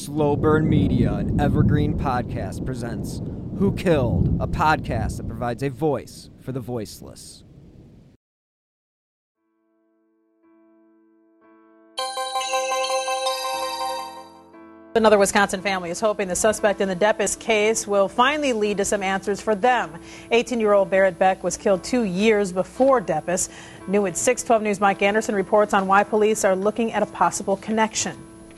Slow Burn Media, an evergreen podcast, presents Who Killed, a podcast that provides a voice for the voiceless. Another Wisconsin family is hoping the suspect in the Deppes case will finally lead to some answers for them. 18-year-old Barrett Beck was killed 2 years before Deppes. New at 6:12 News' Mike Anderson reports on why police are looking at a possible connection.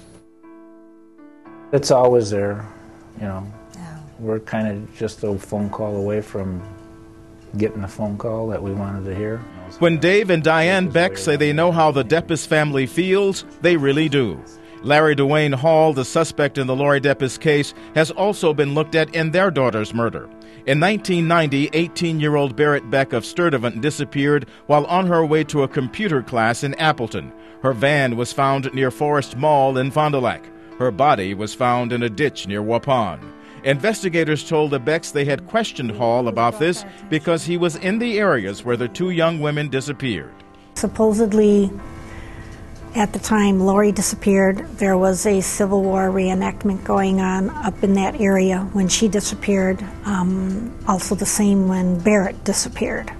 It's always there, you know. Yeah. We're kind of just a phone call away from getting the phone call that we wanted to hear. When Dave and Diane Beck say they know how the Deppes family feels, they really do. Larry Dwayne Hall, the suspect in the Lori Deppes case, has also been looked at in their daughter's murder. In 1990, 18-year-old Barrett Beck of Sturtevant disappeared while on her way to a computer class in Appleton. Her van was found near Forest Mall in Fond du Lac. Her body was found in a ditch near Waupun. Investigators told the Becks they had questioned Hall about this because he was in the areas where the two young women disappeared. Supposedly, at the time Lori disappeared, there was a Civil War reenactment going on up in that area when she disappeared. Also the same when Barrett disappeared.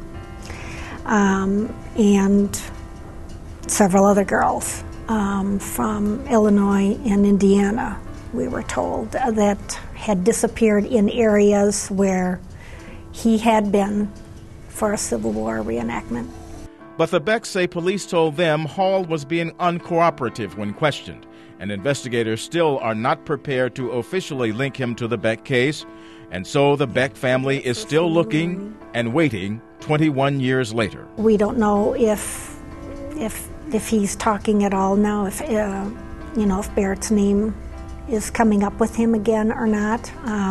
And several other girls from Illinois and Indiana, we were told, that had disappeared in areas where he had been for a Civil War reenactment. But the Becks say police told them Hall was being uncooperative when questioned, and investigators still are not prepared to officially link him to the Beck case, and so the Beck family is still looking and waiting 21 years later. We don't know if he's talking at all now, if Barrett's name is coming up with him again or not.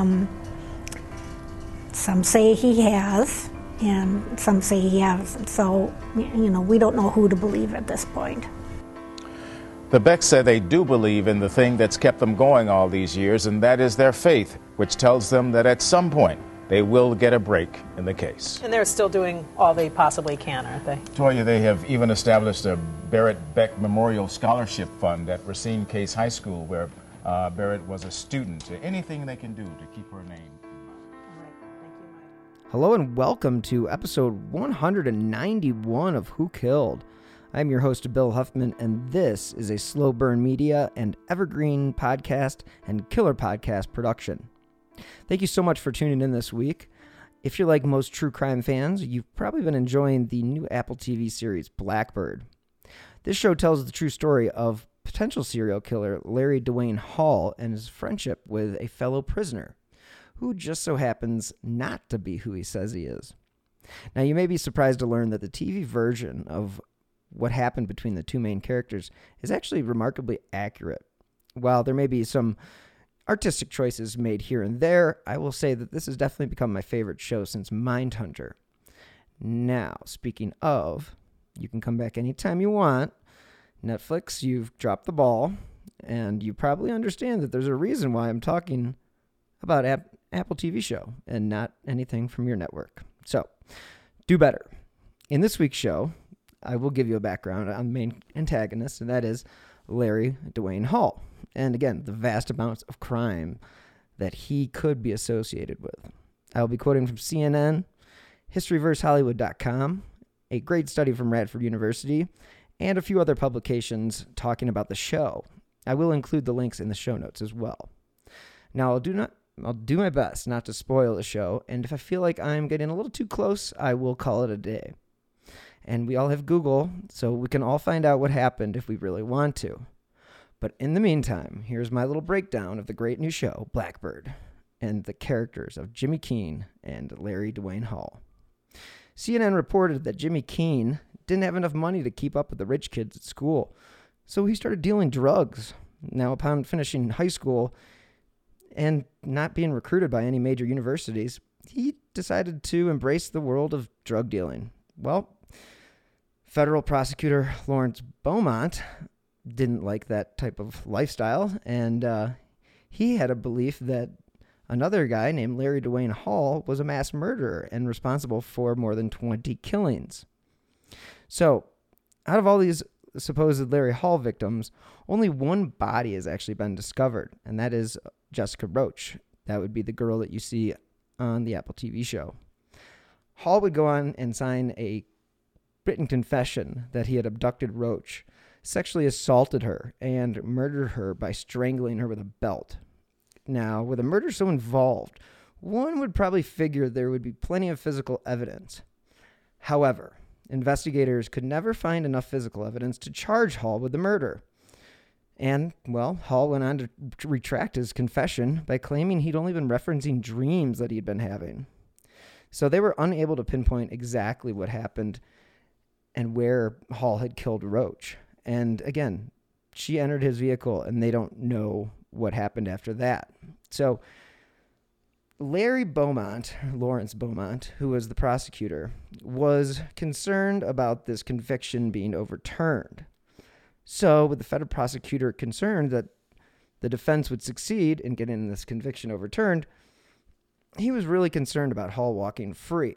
Some say he has, and some say he hasn't. So, we don't know who to believe at this point. The Becks say they do believe in the thing that's kept them going all these years, and that is their faith, which tells them that at some point they will get a break in the case. And they're still doing all they possibly can, aren't they? Toya, they have even established a Barrett Beck Memorial Scholarship Fund at Racine Case High School, where Barrett was a student. Anything they can do to keep her name. Hello and welcome to episode 191 of Who Killed. I'm your host, Bill Huffman, and this is a Slow Burn Media and Evergreen podcast and Killer Podcast production. Thank you so much for tuning in this week. If you're like most true crime fans, you've probably been enjoying the new Apple TV series, Blackbird. This show tells the true story of potential serial killer Larry Dwayne Hall and his friendship with a fellow prisoner, who just so happens not to be who he says he is. Now, you may be surprised to learn that the TV version of what happened between the two main characters is actually remarkably accurate. While there may be some artistic choices made here and there, I will say that this has definitely become my favorite show since Mindhunter. Now, speaking of, you can come back anytime you want. Netflix, you've dropped the ball, and you probably understand that there's a reason why I'm talking about Apple TV show and not anything from your network. So, do better. In this week's show, I will give you a background on the main antagonist, and that is Larry Dwayne Hall. And again, the vast amounts of crime that he could be associated with. I will be quoting from CNN, HistoryVerseHollywood.com, a great study from Radford University, and a few other publications talking about the show. I will include the links in the show notes as well. Now, I'll do my best not to spoil the show, and if I feel like I'm getting a little too close, I will call it a day. And we all have Google, so we can all find out what happened if we really want to. But in the meantime, here's my little breakdown of the great new show, Blackbird, and the characters of Jimmy Keene and Larry Dwayne Hall. CNN reported that Jimmy Keene didn't have enough money to keep up with the rich kids at school, so he started dealing drugs. Now, upon finishing high school and not being recruited by any major universities, he decided to embrace the world of drug dealing. Well, federal prosecutor Lawrence Beaumont didn't like that type of lifestyle, and he had a belief that another guy named Larry Dwayne Hall was a mass murderer and responsible for more than 20 killings. So, out of all these supposed Larry Hall victims, only one body has actually been discovered, and that is Jessica Roach. That would be the girl that you see on the Apple TV show. Hall would go on and sign a written confession that he had abducted Roach, sexually assaulted her, and murdered her by strangling her with a belt. Now, with a murder so involved, one would probably figure there would be plenty of physical evidence. However, investigators could never find enough physical evidence to charge Hall with the murder. And, well, Hall went on to retract his confession by claiming he'd only been referencing dreams that he'd been having. So they were unable to pinpoint exactly what happened and where Hall had killed Roach. And again, she entered his vehicle and they don't know what happened after that. So Larry Beaumont, Lawrence Beaumont, who was the prosecutor, was concerned about this conviction being overturned. So, with the federal prosecutor concerned that the defense would succeed in getting this conviction overturned, he was really concerned about Hall walking free.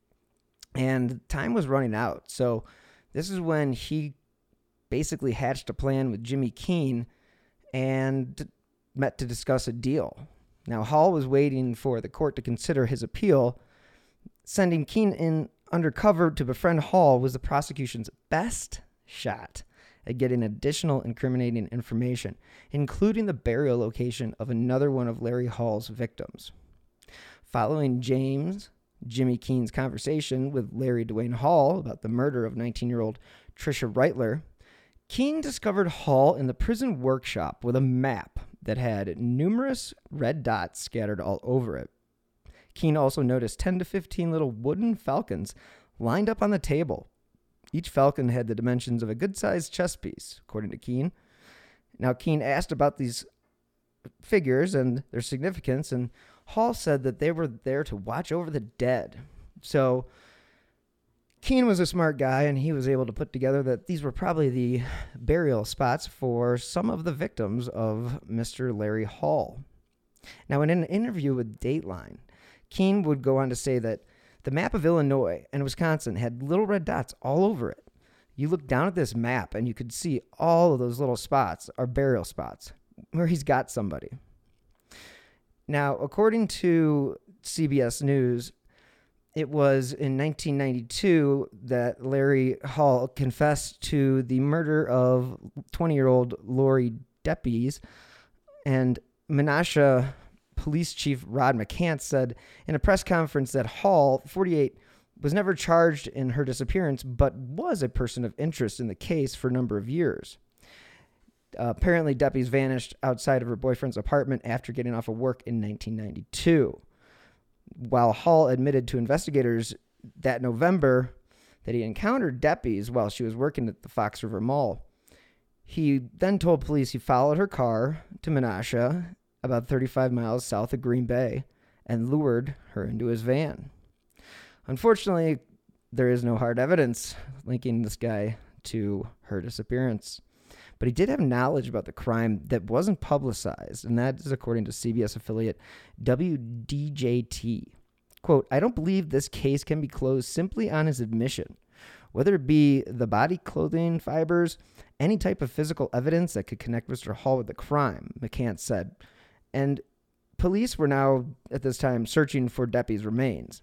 And time was running out. So, this is when he basically hatched a plan with Jimmy Keene and met to discuss a deal. Now, Hall was waiting for the court to consider his appeal. Sending Keene in undercover to befriend Hall was the prosecution's best shot at getting additional incriminating information, including the burial location of another one of Larry Hall's victims. Following Jimmy Keene's conversation with Larry Dwayne Hall about the murder of 19-year-old Tricia Reitler, Keene discovered Hall in the prison workshop with a map that had numerous red dots scattered all over it. Keene also noticed 10 to 15 little wooden falcons lined up on the table. Each falcon had the dimensions of a good-sized chess piece, according to Keene. Now, Keene asked about these figures and their significance, and Hall said that they were there to watch over the dead. So Keene was a smart guy, and he was able to put together that these were probably the burial spots for some of the victims of Mr. Larry Hall. Now, in an interview with Dateline, Keene would go on to say that the map of Illinois and Wisconsin had little red dots all over it. You look down at this map, and you could see all of those little spots are burial spots where he's got somebody. Now, according to CBS News, it was in 1992 that Larry Hall confessed to the murder of 20-year-old Lori Deppes, and Menasha Police Chief Rod McCants said in a press conference that Hall, 48, was never charged in her disappearance, but was a person of interest in the case for a number of years. Apparently, Deppes vanished outside of her boyfriend's apartment after getting off of work in 1992. While Hall admitted to investigators that November that he encountered Deppes while she was working at the Fox River Mall, he then told police he followed her car to Menasha, about 35 miles south of Green Bay, and lured her into his van. Unfortunately, there is no hard evidence linking this guy to her disappearance. But he did have knowledge about the crime that wasn't publicized, and that is according to CBS affiliate WDJT. Quote, "I don't believe this case can be closed simply on his admission. Whether it be the body, clothing, fibers, any type of physical evidence that could connect Mr. Hall with the crime," McCants said. And police were now, at this time, searching for Deppes' remains.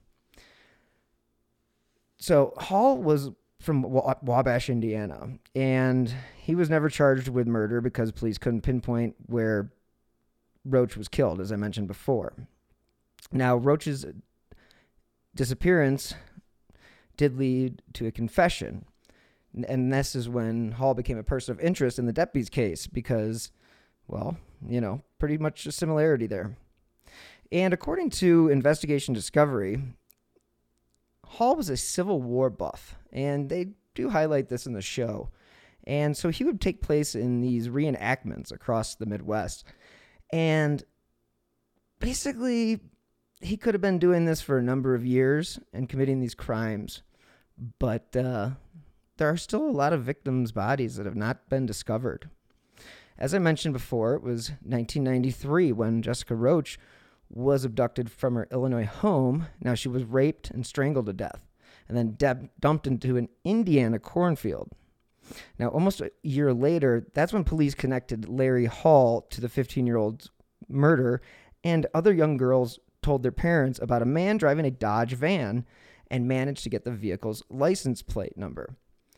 So Hall was from Wabash, Indiana, and he was never charged with murder because police couldn't pinpoint where Roach was killed, as I mentioned before. Now, Roach's disappearance did lead to a confession, and this is when Hall became a person of interest in the Deppes case because, well, pretty much a similarity there. And according to Investigation Discovery, Hall was a Civil War buff, and they do highlight this in the show. And so he would take place in these reenactments across the Midwest. And basically, he could have been doing this for a number of years and committing these crimes. But there are still a lot of victims' bodies that have not been discovered. As I mentioned before, it was 1993 when Jessica Roach was abducted from her Illinois home. Now, she was raped and strangled to death and then dumped into an Indiana cornfield. Now, almost a year later, that's when police connected Larry Hall to the 15-year-old's murder, and other young girls told their parents about a man driving a Dodge van and managed to get the vehicle's license plate number.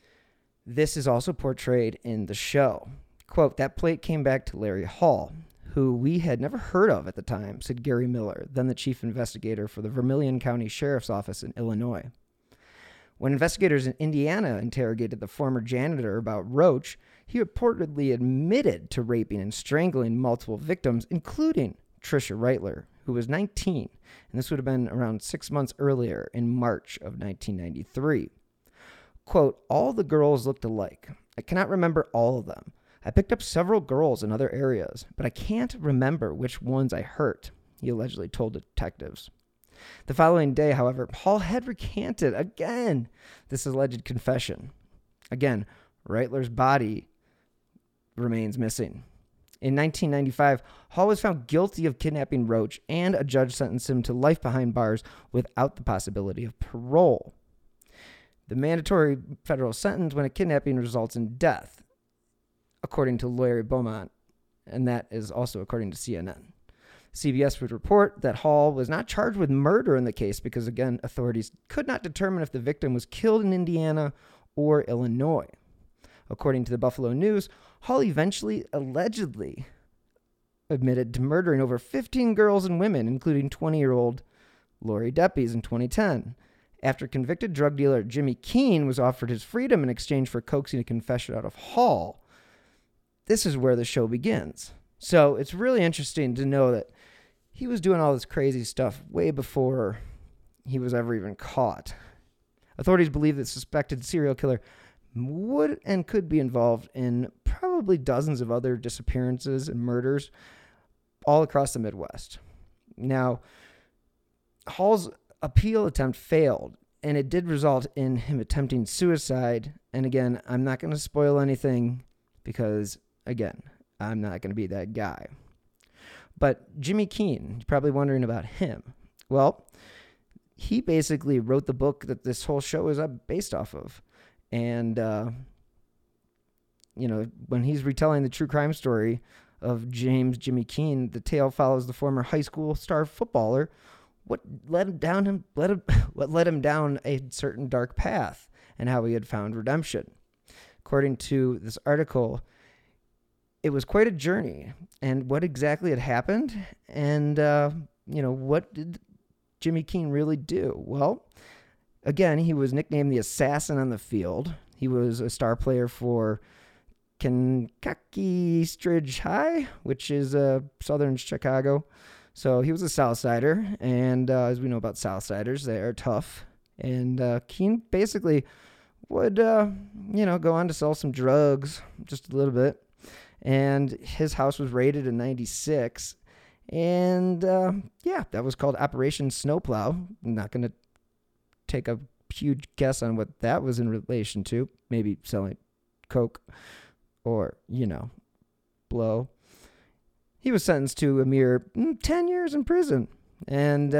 This is also portrayed in the show. Quote, "That plate came back to Larry Hall, who we had never heard of at the time," said Gary Miller, then the chief investigator for the Vermilion County Sheriff's Office in Illinois. When investigators in Indiana interrogated the former janitor about Roach, he reportedly admitted to raping and strangling multiple victims, including Tricia Reitler, who was 19, and this would have been around 6 months earlier in March of 1993. Quote, "All the girls looked alike. I cannot remember all of them. I picked up several girls in other areas, but I can't remember which ones I hurt," he allegedly told detectives. The following day, however, Hall had recanted again this alleged confession. Again, Reitler's body remains missing. In 1995, Hall was found guilty of kidnapping Roach, and a judge sentenced him to life behind bars without the possibility of parole. The mandatory federal sentence when a kidnapping results in death, according to Larry Beaumont, and that is also according to CNN. CBS would report that Hall was not charged with murder in the case because, again, authorities could not determine if the victim was killed in Indiana or Illinois. According to the Buffalo News, Hall eventually allegedly admitted to murdering over 15 girls and women, including 20-year-old Lori Deppes in 2010. After convicted drug dealer Jimmy Keene was offered his freedom in exchange for coaxing a confession out of Hall, this is where the show begins. So it's really interesting to know that he was doing all this crazy stuff way before he was ever even caught. Authorities believe that suspected serial killer would and could be involved in probably dozens of other disappearances and murders all across the Midwest. Now, Hall's appeal attempt failed, and it did result in him attempting suicide. And again, I'm not going to spoil anything because, again, I'm not going to be that guy. But Jimmy Keene, you're probably wondering about him. Well, he basically wrote the book that this whole show is based off of. And, when he's retelling the true crime story of Jimmy Keene, the tale follows the former high school star footballer, what led him down a certain dark path and how he had found redemption. According to this article, it was quite a journey, and what exactly had happened, and, what did Jimmy Keene really do? Well, again, he was nicknamed the assassin on the field. He was a star player for Kankakee Stridge High, which is southern Chicago. So he was a Southsider, and as we know about Southsiders, they are tough. And Keene basically would, go on to sell some drugs just a little bit. And his house was raided in 96. And, that was called Operation Snowplow. I'm not going to take a huge guess on what that was in relation to. Maybe selling coke or, blow. He was sentenced to a mere 10 years in prison. And,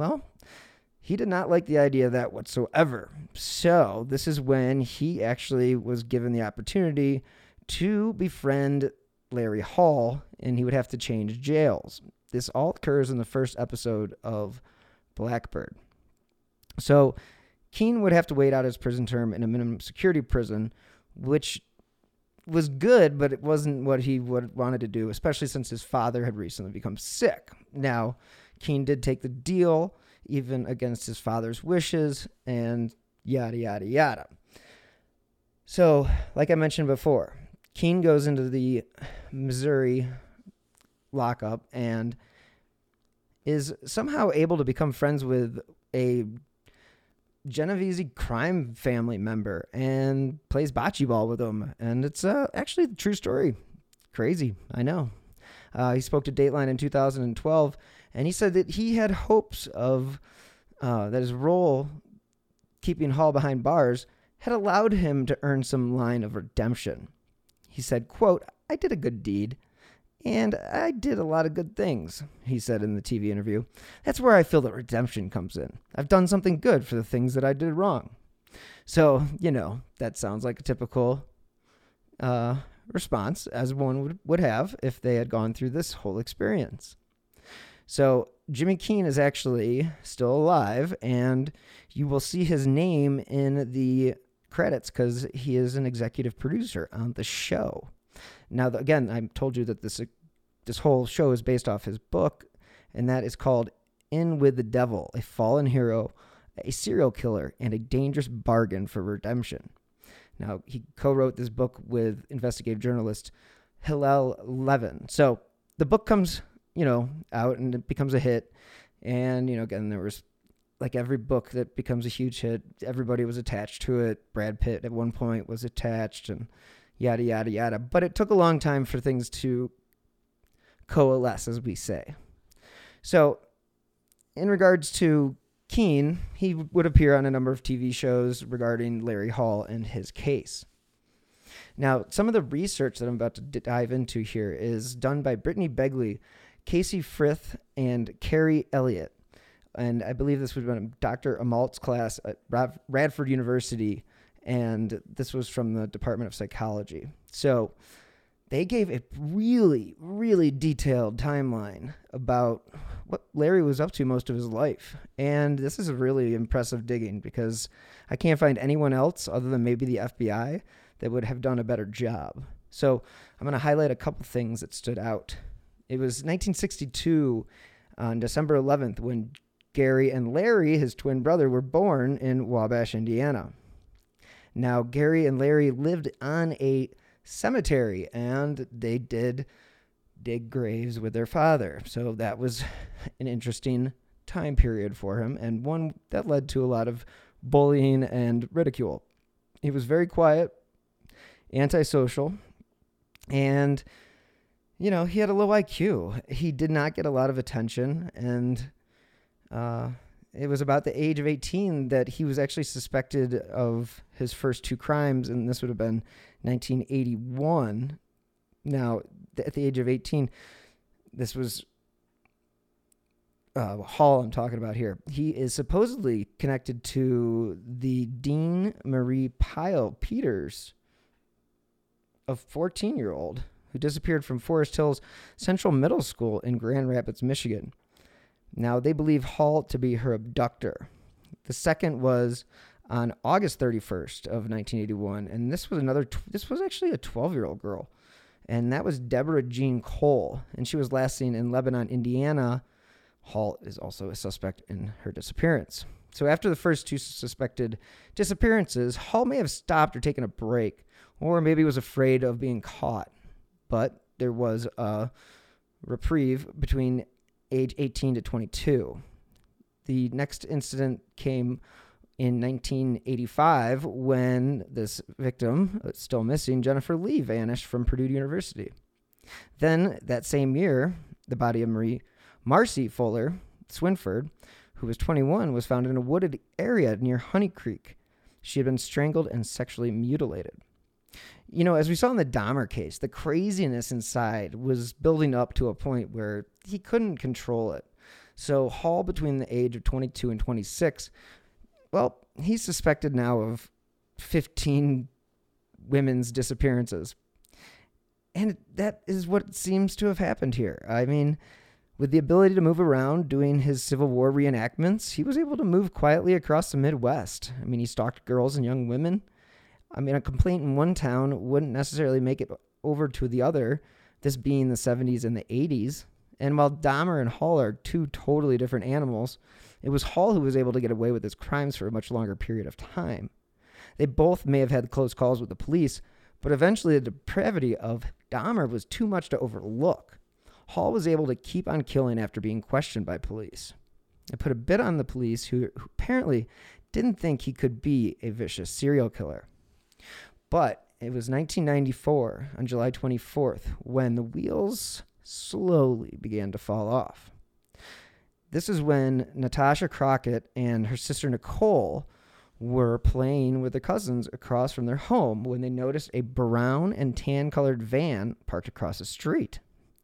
he did not like the idea of that whatsoever. So this is when he actually was given the opportunity to befriend Larry Hall, and he would have to change jails. This all occurs in the first episode of Blackbird. So Keene would have to wait out his prison term in a minimum security prison, which was good, but it wasn't what he wanted to do, especially since his father had recently become sick. Now, Keene did take the deal, even against his father's wishes, and yada, yada, yada. So, like I mentioned before, Keene goes into the Missouri lockup and is somehow able to become friends with a Genovese crime family member and plays bocce ball with them. And it's actually the true story. Crazy, I know. He spoke to Dateline in 2012, and he said that he had hopes of that his role keeping Hall behind bars had allowed him to earn some line of redemption. He said, quote, "I did a good deed, and I did a lot of good things," he said in the TV interview. "That's where I feel that redemption comes in. I've done something good for the things that I did wrong." So, that sounds like a typical response, as one would have if they had gone through this whole experience. So Jimmy Keene is actually still alive, and you will see his name in the credits because he is an executive producer on the show. Now, again, I told you that this whole show is based off his book, and that is called In with the Devil, a fallen hero, a serial killer, and a dangerous bargain for redemption. Now, he co-wrote this book with investigative journalist Hillel Levin. So the book comes, out and it becomes a hit. And, again, there was, like every book that becomes a huge hit, everybody was attached to it. Brad Pitt at one point was attached and yada, yada, yada. But it took a long time for things to coalesce, as we say. So in regards to Keene, he would appear on a number of TV shows regarding Larry Hall and his case. Now, some of the research that I'm about to dive into here is done by Brittany Begley, Casey Frith, and Carrie Elliott. And I believe this was Dr. Amalt's class at Radford University, and this was from the Department of Psychology. So they gave a really, really detailed timeline about what Larry was up to most of his life. And this is a really impressive digging because I can't find anyone else other than maybe the FBI that would have done a better job. So I'm going to highlight a couple things that stood out. It was 1962 on December 11th when Gary and Larry, his twin brother, were born in Wabash, Indiana. Now, Gary and Larry lived on a cemetery, and they did dig graves with their father. So that was an interesting time period for him, and one that led to a lot of bullying and ridicule. He was very quiet, antisocial, and, he had a low IQ. He did not get a lot of attention, and it was about the age of 18 that he was actually suspected of his first two crimes, and this would have been 1981. Now, at the age of 18, this was Hall I'm talking about here. He is supposedly connected to the Dean Marie Pyle Peters, a 14-year-old who disappeared from Forest Hills Central Middle School in Grand Rapids, Michigan. Now, they believe Hall to be her abductor. The second was on August 31st of 1981, and this was actually a 12-year-old girl, and that was Deborah Jean Cole, and she was last seen in Lebanon, Indiana. Hall is also a suspect in her disappearance. So after the first two suspected disappearances, Hall may have stopped or taken a break, or maybe was afraid of being caught, but there was a reprieve between age 18 to 22. The next incident came in 1985 when this victim, still missing, Jennifer Lee, vanished from Purdue University. Then that same year, the body of Marcy Fuller Swinford, who was 21, was found in a wooded area near Honey Creek. She had been strangled and sexually mutilated. As we saw in the Dahmer case, the craziness inside was building up to a point where he couldn't control it. So Hall, between the age of 22 and 26, he's suspected now of 15 women's disappearances. And that is what seems to have happened here. I mean, with the ability to move around doing his Civil War reenactments, he was able to move quietly across the Midwest. I mean, he stalked girls and young women. I mean, a complaint in one town wouldn't necessarily make it over to the other, this being the 70s and the 80s. And while Dahmer and Hall are two totally different animals, it was Hall who was able to get away with his crimes for a much longer period of time. They both may have had close calls with the police, but eventually the depravity of Dahmer was too much to overlook. Hall was able to keep on killing after being questioned by police. It put a bit on the police who apparently didn't think he could be a vicious serial killer. But it was 1994, on July 24th, when the wheels slowly began to fall off. This is when Natasha Crockett and her sister Nicole were playing with their cousins across from their home when they noticed a brown and tan-colored van parked across the street.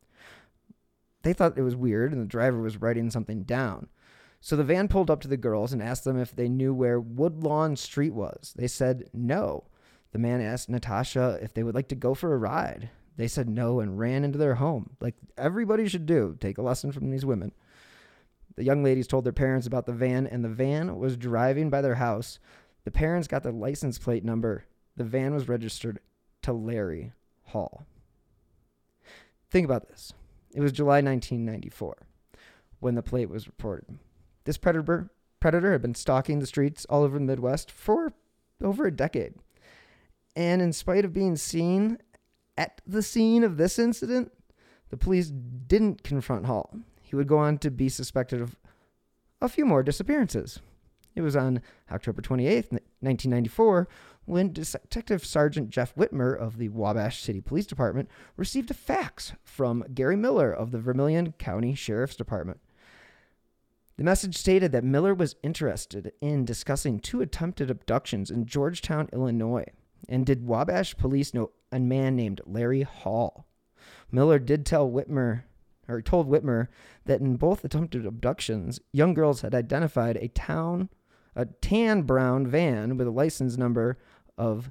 They thought it was weird, and the driver was writing something down. So the van pulled up to the girls and asked them if they knew where Woodlawn Street was. They said no. The man asked Natasha if they would like to go for a ride. They said no and ran into their home, like everybody should do. Take a lesson from these women. The young ladies told their parents about the van, and the van was driving by their house. The parents got the license plate number. The van was registered to Larry Hall. Think about this. It was July 1994 when the plate was reported. This predator had been stalking the streets all over the Midwest for over a decade. And in spite of being seen at the scene of this incident, the police didn't confront Hall. He would go on to be suspected of a few more disappearances. It was on October 28th, 1994, when Detective Sergeant Jeff Whitmer of the Wabash City Police Department received a fax from Gary Miller of the Vermilion County Sheriff's Department. The message stated that Miller was interested in discussing 2 attempted abductions in Georgetown, Illinois, and did Wabash police know a man named Larry Hall. Miller told Whitmer that in both attempted abductions, young girls had identified a tan brown van with a license number of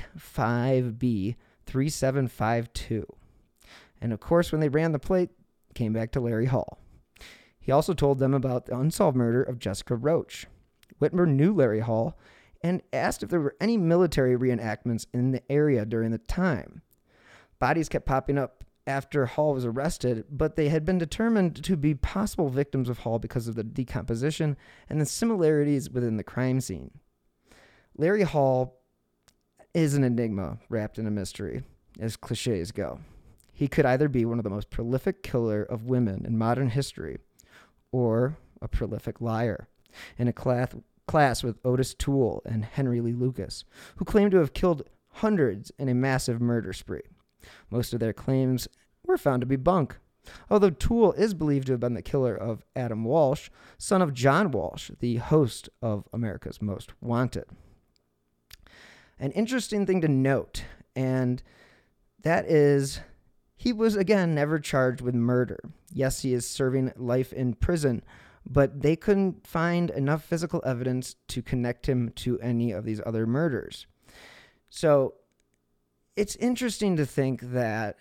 85B3752. And of course, when they ran the plate, it came back to Larry Hall. He also told them about the unsolved murder of Jessica Roach. Whitmer knew Larry Hall and asked if there were any military reenactments in the area during the time. Bodies kept popping up after Hall was arrested, but they had been determined to be possible victims of Hall because of the decomposition and the similarities within the crime scene. Larry Hall is an enigma wrapped in a mystery, as cliches go. He could either be one of the most prolific killer of women in modern history, or a prolific liar, in a class with Otis Toole and Henry Lee Lucas, who claimed to have killed hundreds in a massive murder spree. Most of their claims were found to be bunk, although Toole is believed to have been the killer of Adam Walsh, son of John Walsh, the host of America's Most Wanted. An interesting thing to note, and that is, he was, again, never charged with murder. Yes, he is serving life in prison, but they couldn't find enough physical evidence to connect him to any of these other murders. So it's interesting to think that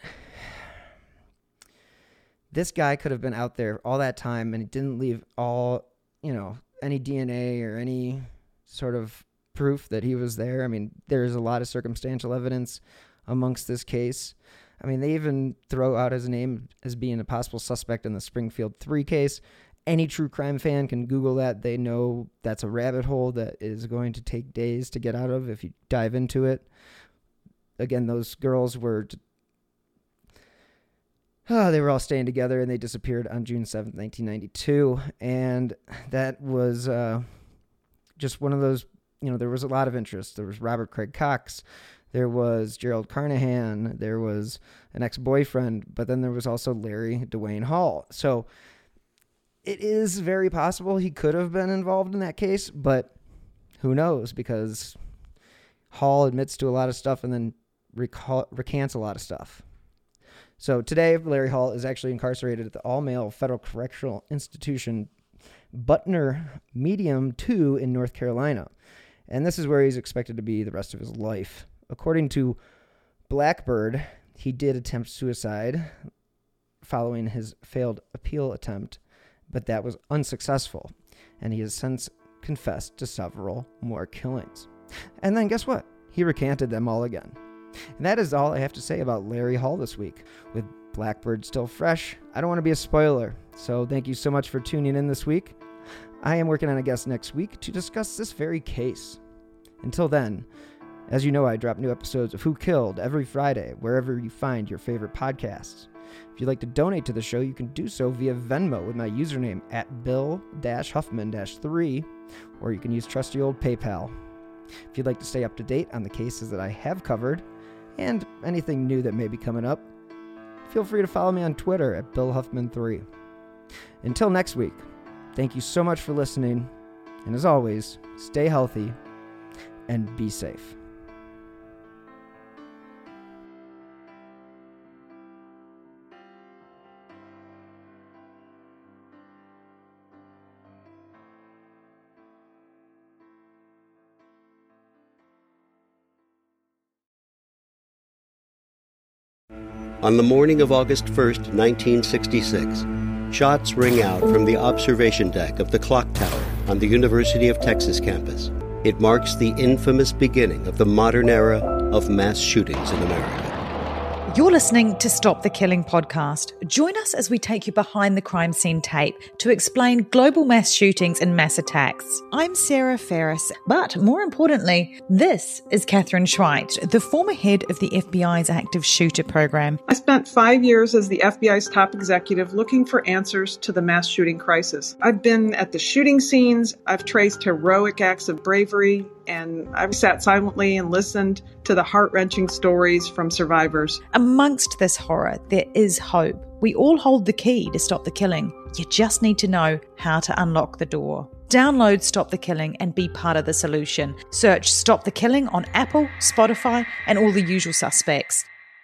this guy could have been out there all that time and he didn't leave any DNA or any sort of proof that he was there. I mean, there's a lot of circumstantial evidence amongst this case. I mean, they even throw out his name as being a possible suspect in the Springfield 3 case. Any true crime fan can Google that. They know that's a rabbit hole that is going to take days to get out of if you dive into it. Again, those girls they were all staying together and they disappeared on June 7th, 1992. And that was just one of those, there was a lot of interest. There was Robert Craig Cox. There was Gerald Carnahan. There was an ex-boyfriend. But then there was also Larry Dwayne Hall. So it is very possible he could have been involved in that case. But who knows? Because Hall admits to a lot of stuff and then recants a lot of stuff. So today, Larry Hall is actually incarcerated at the all-male federal correctional institution Butner Medium 2 in North Carolina. And this is where he's expected to be the rest of his life. According to Blackbird, he did attempt suicide following his failed appeal attempt, but that was unsuccessful. And he has since confessed to several more killings. And then guess what? He recanted them all again. And that is all I have to say about Larry Hall this week. With Blackbird still fresh, I don't want to be a spoiler. So thank you so much for tuning in this week. I am working on a guest next week to discuss this very case. Until then, as you know, I drop new episodes of Who Killed every Friday, wherever you find your favorite podcasts. If you'd like to donate to the show, you can do so via Venmo with my username at Bill-Huffman-3, or you can use trusty old PayPal. If you'd like to stay up to date on the cases that I have covered, and anything new that may be coming up, feel free to follow me on Twitter at BillHuffman3. Until next week, thank you so much for listening, and as always, stay healthy and be safe. On the morning of August 1st, 1966, shots ring out from the observation deck of the clock tower on the University of Texas campus. It marks the infamous beginning of the modern era of mass shootings in America. You're listening to Stop the Killing podcast. Join us as we take you behind the crime scene tape to explain global mass shootings and mass attacks. I'm Sarah Ferris, but more importantly, this is Catherine Schweit, the former head of the FBI's active shooter program. I spent 5 years as the FBI's top executive looking for answers to the mass shooting crisis. I've been at the shooting scenes, I've traced heroic acts of bravery, and I've sat silently and listened to the heart-wrenching stories from survivors. Amongst this horror, there is hope. We all hold the key to stop the killing. You just need to know how to unlock the door. Download Stop the Killing and be part of the solution. Search Stop the Killing on Apple, Spotify, and all the usual suspects.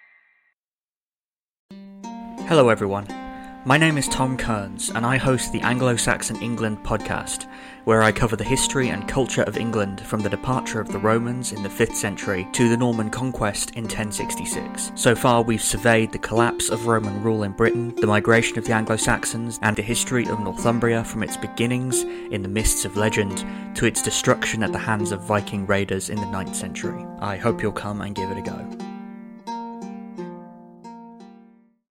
Hello everyone. My name is Tom Kearns, and I host the Anglo-Saxon England podcast, where I cover the history and culture of England from the departure of the Romans in the 5th century to the Norman conquest in 1066. So far, we've surveyed the collapse of Roman rule in Britain, the migration of the Anglo-Saxons, and the history of Northumbria from its beginnings in the mists of legend to its destruction at the hands of Viking raiders in the 9th century. I hope you'll come and give it a go.